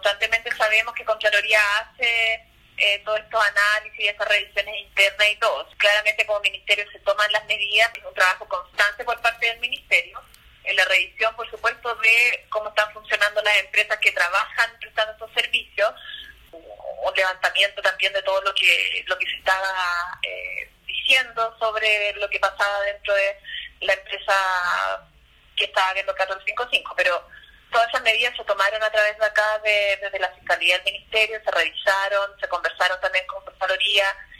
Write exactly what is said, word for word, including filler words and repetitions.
constantemente sabemos que Contraloría hace eh, todos estos análisis, esas revisiones internas y todo. Claramente como Ministerio se toman las medidas, es un trabajo constante por parte del Ministerio, en la revisión, por supuesto, de cómo están funcionando las empresas que trabajan prestando estos servicios, un levantamiento también de todo lo que lo que se estaba eh, diciendo sobre lo que pasaba dentro de la empresa que estaba viendo catorce cincuenta y cinco, pero todas esas medidas se tomaron a través de acá, de, desde la Fiscalía del Ministerio, se revisaron, se conversaron también con Contraloría